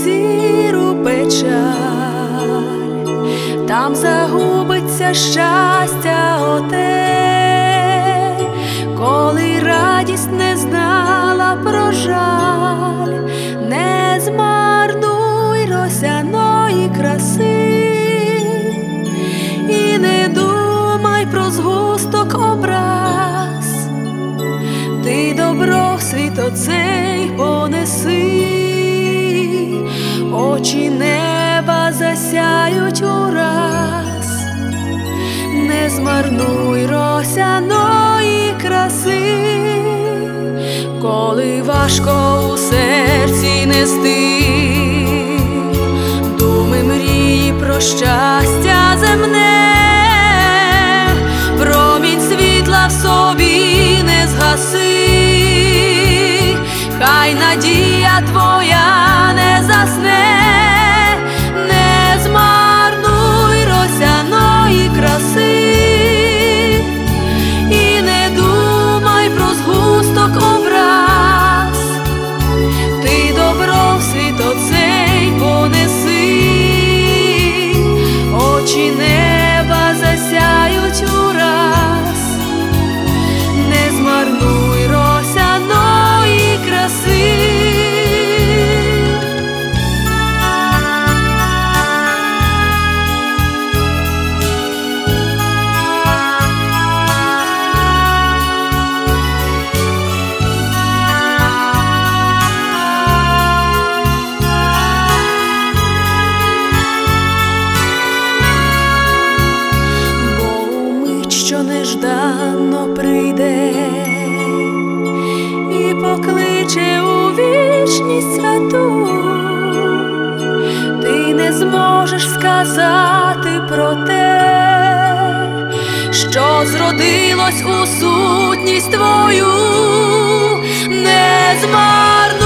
сіру печаль, там загубиться щастя оте, коли радість не знала про жаль. Не змарнуй росяної краси і не думай про згусток образ. Ти добро в світ оцей понеси, очі неба засяють ураз. Не змарнуй росяної краси, коли важко у серці нести думи, мрії про щастя земне. Промінь світла в собі не згаси, хай надія твоя не засне. Не змарнуй росяної краси і не думай про згусток образ. Ти добро в світ оцей понеси, очі неба засяють ураз. Не змарнуй росяної краси. Нежданно прийде і покличе у вічність святу, ти не зможеш сказати про те, що зродилось у сутність твою. Не змарнуй